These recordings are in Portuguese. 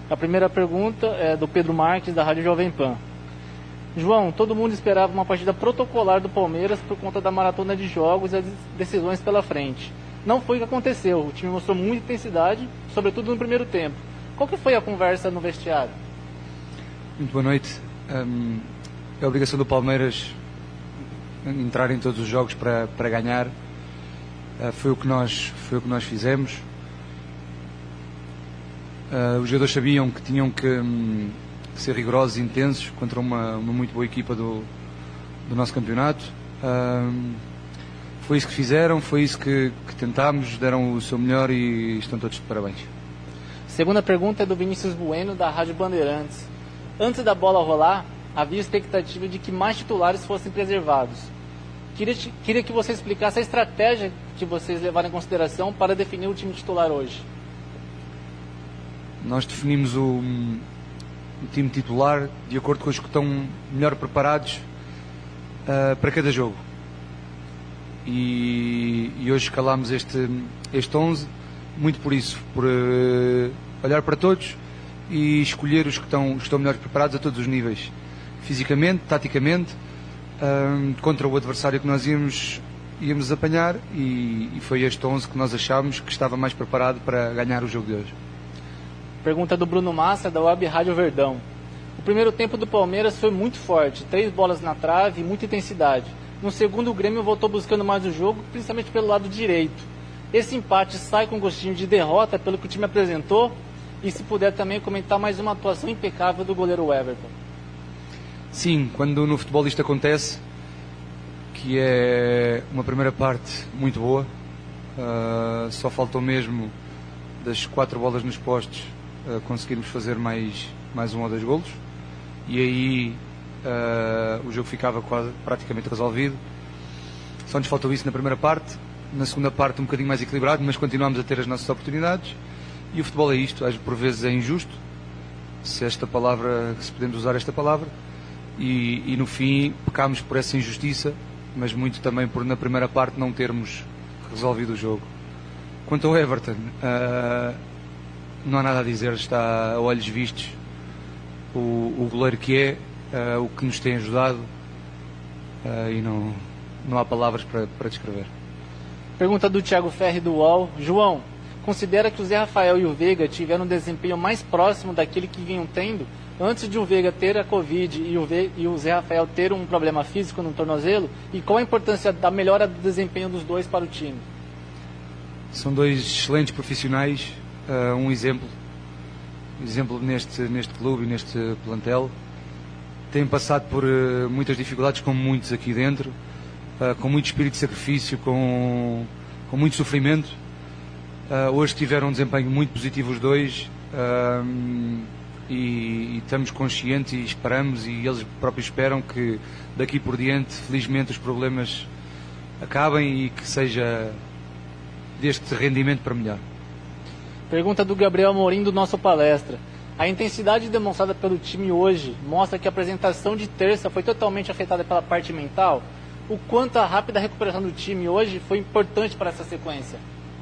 A primeira pergunta é do Pedro Marques, da Rádio Jovem Pan. João, todo mundo esperava uma partida protocolar do Palmeiras por conta da maratona de jogos e as decisões pela frente. Não foi o que aconteceu. O time mostrou muita intensidade, sobretudo no primeiro tempo. Qual que foi a conversa no vestiário? Muito boa noite. É a obrigação do Palmeiras entrar em todos os jogos para ganhar. Foi o que nós fizemos. Os jogadores sabiam que tinham que ser rigorosos e intensos contra uma muito boa equipa do nosso campeonato. Foi isso que fizeram, foi isso que tentámos, deram o seu melhor e estão todos de parabéns. Segunda pergunta é do Vinícius Bueno, da Rádio Bandeirantes. Antes da bola rolar, havia expectativa de que mais titulares fossem preservados. Queria que você explicasse a estratégia que vocês levaram em consideração para definir o time titular hoje. Nós definimos o time titular de acordo com os que estão melhor preparados para cada jogo. E hoje escalámos este 11 muito por isso, por olhar para todos e escolher os que estão melhor preparados a todos os níveis, fisicamente, taticamente, contra o adversário que nós íamos apanhar, e foi este 11 que nós achámos que estava mais preparado para ganhar o jogo de hoje. Pergunta do Bruno Massa, da Web Rádio Verdão. O primeiro tempo do Palmeiras foi muito forte, 3 bolas na trave e muita intensidade. No segundo, o Grêmio voltou buscando mais o jogo, principalmente pelo lado direito. Esse empate sai com gostinho de derrota pelo que o time apresentou? E se puder também comentar mais uma atuação impecável do goleiro Everton. Sim, quando no futebol isto acontece, que é uma primeira parte muito boa, só faltou mesmo das 4 bolas nos postos conseguirmos fazer mais 1 ou 2 golos, e aí o jogo ficava praticamente resolvido. Só nos faltou isso na primeira parte. Na segunda parte um bocadinho mais equilibrado, mas continuámos a ter as nossas oportunidades, e o futebol é isto, por vezes é injusto, se podemos usar esta palavra, e no fim pecámos por essa injustiça, mas muito também por na primeira parte não termos resolvido o jogo. Quanto ao Everton, não há nada a dizer, está a olhos vistos o goleiro que é, o que nos tem ajudado, e não há palavras para descrever. Pergunta do Thiago Ferri, do UOL. João, considera que o Zé Rafael e o Veiga tiveram um desempenho mais próximo daquele que vinham tendo antes de o Veiga ter a Covid e o Zé Rafael ter um problema físico no tornozelo? E qual a importância da melhora do desempenho dos dois para o time? São 2 excelentes profissionais, um exemplo neste clube e neste plantel. Têm passado por muitas dificuldades, como muitos aqui dentro, com muito espírito de sacrifício, com muito sofrimento. Hoje tiveram um desempenho muito positivo os dois, e estamos conscientes e esperamos, e eles próprios esperam, que daqui por diante, felizmente, os problemas acabem e que seja deste rendimento para melhor. Pergunta do Gabriel Amorim, do Nosso Palestra. A intensidade demonstrada pelo time hoje mostra que a apresentação de terça foi totalmente afetada pela parte mental? O quanto a rápida recuperação do time hoje foi importante para essa sequência?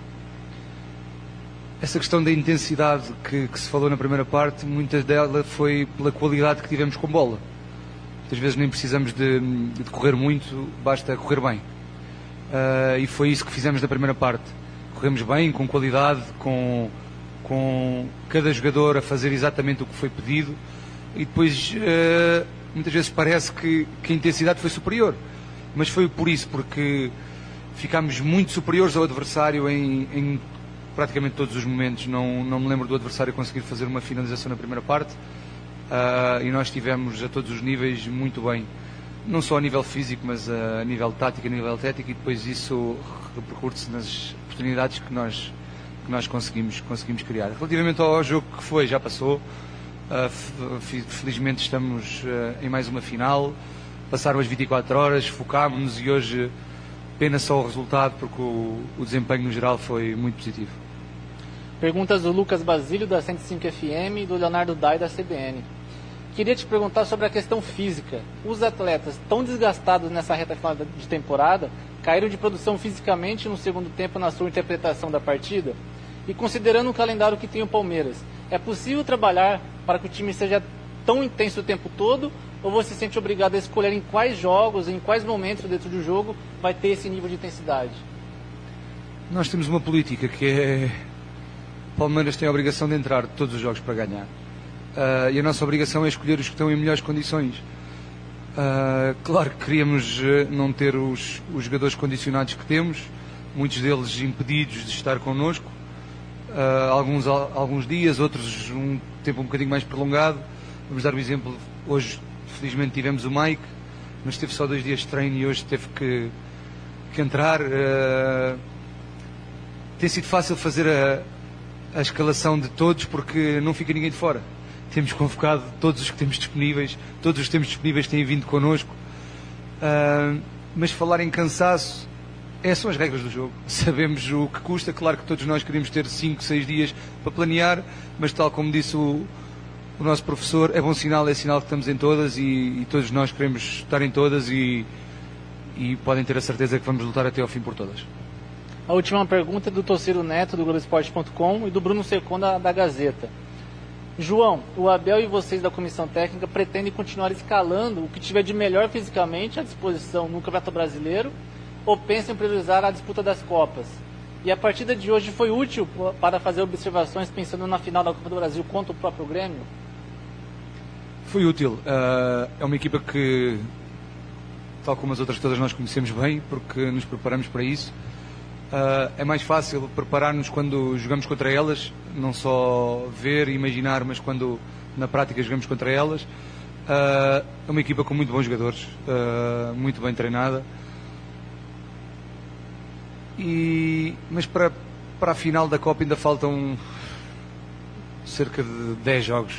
Essa questão da intensidade que se falou na primeira parte, muitas dela foi pela qualidade que tivemos com bola. Muitas vezes nem precisamos de correr muito, basta correr bem. E foi isso que fizemos na primeira parte. Corremos bem, com qualidade, com cada jogador a fazer exatamente o que foi pedido, e depois muitas vezes parece que a intensidade foi superior, mas foi por isso, porque ficámos muito superiores ao adversário em praticamente todos os momentos. Não me lembro do adversário conseguir fazer uma finalização na primeira parte, e nós estivemos a todos os níveis muito bem, não só a nível físico, mas a nível tático, a nível técnico, e depois isso repercute-se nas oportunidades que nós conseguimos criar. Relativamente ao jogo que foi, já passou. Felizmente estamos em mais uma final, passaram as 24 horas, focámos-nos, e hoje pena só o resultado, porque o desempenho no geral foi muito positivo. Perguntas do Lucas Basílio, da 105 FM, e do Leonardo Dai, da CBN. Queria te perguntar sobre a questão física. Os atletas tão desgastados nessa reta final de temporada caíram de produção fisicamente no segundo tempo na sua interpretação da partida? E considerando o calendário que tem o Palmeiras, É possível trabalhar para que o time seja tão intenso o tempo todo, ou você se sente obrigado a escolher em quais jogos, em quais momentos dentro do jogo vai ter esse nível de intensidade? Nós temos uma política que é: o Palmeiras tem a obrigação de entrar todos os jogos para ganhar. E a nossa obrigação é escolher os que estão em melhores condições. Claro que queríamos não ter os jogadores condicionados que temos, muitos deles impedidos de estar connosco, alguns dias, outros um tempo um bocadinho mais prolongado. Vamos dar o exemplo: hoje felizmente tivemos o Mike, mas teve só 2 dias de treino e hoje teve que entrar. Tem sido fácil fazer a escalação de todos porque não fica ninguém de fora. Temos convocado todos os que temos disponíveis, todos os que temos disponíveis têm vindo connosco. Mas falar em cansaço, são as regras do jogo. Sabemos o que custa. Claro que todos nós queríamos ter 5, 6 dias para planear, mas tal como disse o nosso professor, é bom sinal, é sinal que estamos em todas e todos nós queremos estar em todas e podem ter a certeza que vamos lutar até ao fim por todas. A última pergunta é do Torciro Neto, do Globoesporte.com, e do Bruno Secon, da Gazeta. João, o Abel e vocês da comissão técnica pretendem continuar escalando o que tiver de melhor fisicamente à disposição no Campeonato Brasileiro, ou pensam em priorizar a disputa das Copas? E a partida de hoje foi útil para fazer observações pensando na final da Copa do Brasil contra o próprio Grêmio? Foi útil. É uma equipa que, tal como as outras todas, nós conhecemos bem, porque nos preparamos para isso. É mais fácil preparar-nos quando jogamos contra elas, não só ver e imaginar, mas quando na prática jogamos contra elas. É uma equipa com muito bons jogadores, muito bem treinada. Mas para a final da Copa ainda faltam cerca de 10 jogos.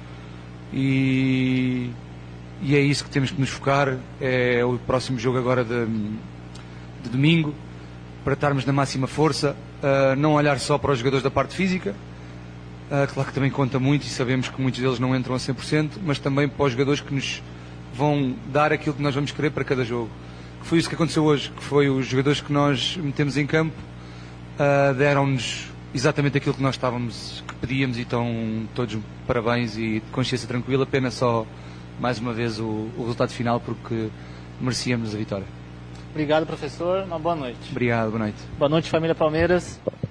E é isso que temos que nos focar. É o próximo jogo agora de domingo, para estarmos na máxima força, não olhar só para os jogadores da parte física, claro que também conta muito e sabemos que muitos deles não entram a 100%, mas também para os jogadores que nos vão dar aquilo que nós vamos querer para cada jogo. Foi isso que aconteceu hoje, que foi os jogadores que nós metemos em campo, deram-nos exatamente aquilo que nós que pedíamos, e estão todos parabéns e de consciência tranquila. Apenas só, mais uma vez, o resultado final, porque merecíamos a vitória. Obrigado, professor. Uma boa noite. Obrigado, boa noite. Boa noite, família Palmeiras.